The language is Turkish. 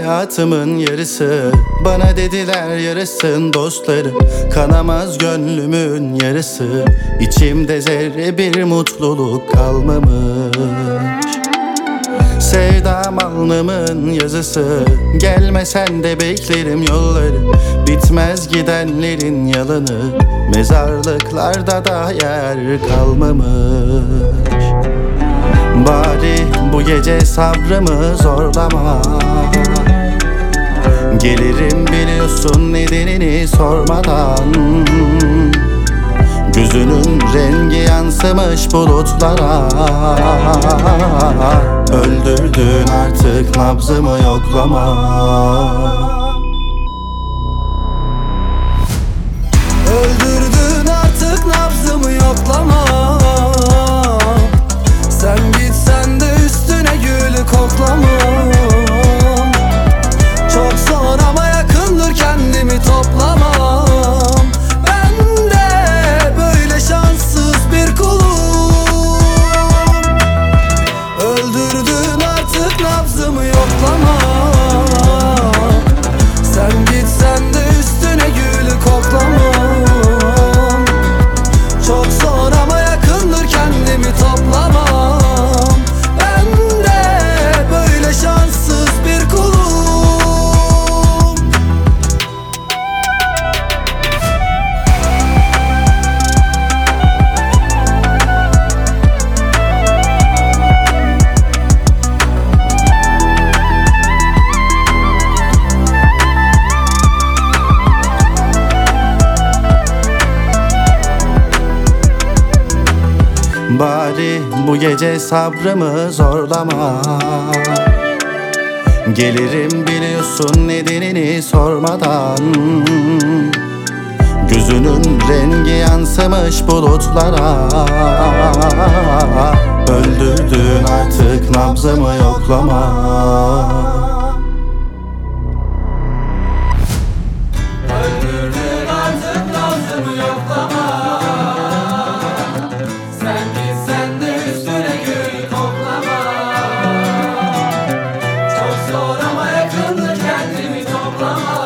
hayatımın yarısı. Bana dediler yarısın dostları, kanamaz gönlümün yarısı. İçimde zerre bir mutluluk kalmamış. Sevdam alnımın yazısı, gelmesen de beklerim yolları. Bitmez gidenlerin yalanı, mezarlıklarda da yer kalmamış. Bari bu gece sabrımı zorlama, gelirim biliyorsun nedenini sormadan. Gözünün rengi yansımış bulutlara, öldürdün artık nabzımı yoklama. Öldürdün artık nabzımı yoklama. Sen gitsen de üstüne gülü koklamam. Çok zor ama yakındır, kendimi toplamam. Ben de böyle şanssız bir kulum. Öldürdün artık nabzımı yoklama. Sen gitsen de üstüne gülü koklamam. Çok zor ama yakındır, kendimi toplamam. Ben de böyle şanssız bir kulum. Bari bu gece sabrımı zorlama, gelirim biliyorsun nedenini sormadan. Gözünün rengi yansımış bulutlara, öldürdün artık nabzımı yoklama. Öldürdün artık nabzımı yoklama. Sen gitsen de üstüne gül koklama. Çok zor ama yakındır, kendimi toplamam.